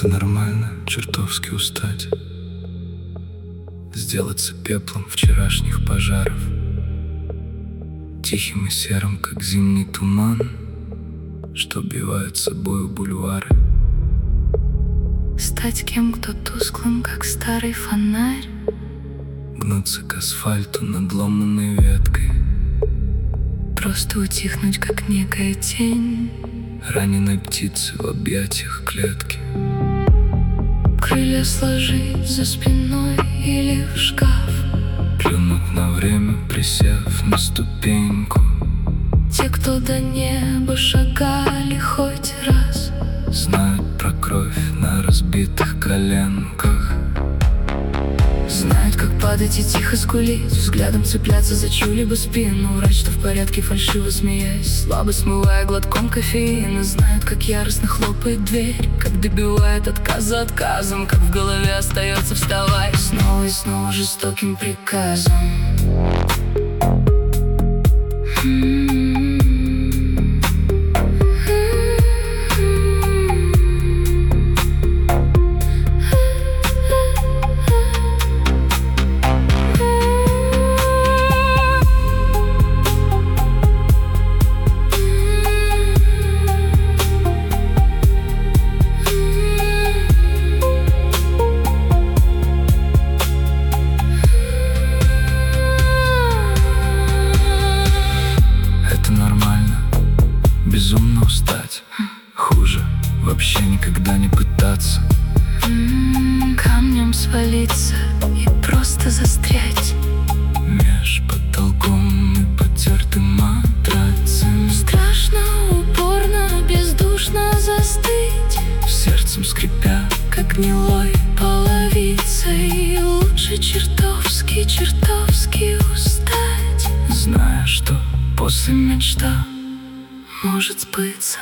Это нормально, чертовски устать, сделаться пеплом вчерашних пожаров, тихим и серым, как зимний туман, что убивает собою бульвары. Стать кем-то тусклым, как старый фонарь, гнуться к асфальту надломанной веткой, просто утихнуть, как некая тень раненой птицы в объятиях клетки. Крылья сложить за спиной или в шкаф, плюнуть на время, присев на ступеньку. Те, кто до неба шагали хоть раз, знают про кровь на разбитых коленках. Знают, как падать и тихо скулить, взглядом цепляться за чью-либо спину, врать, что в порядке, фальшиво смеясь, слабо смывая глотком кофеина. Знают, как яростно хлопает дверь, как добивает отказа отказом, как в голове остается вставать снова и снова жестоким приказом. Безумно устать, хуже вообще никогда не пытаться. Камнем свалиться и просто застрять меж потолком и потертым матрацем. Страшно, упорно, бездушно застыть, сердцем скрипя, как гнилой половицей. Лучше чертовски, чертовски устать, зная, что после мечта может сбыться.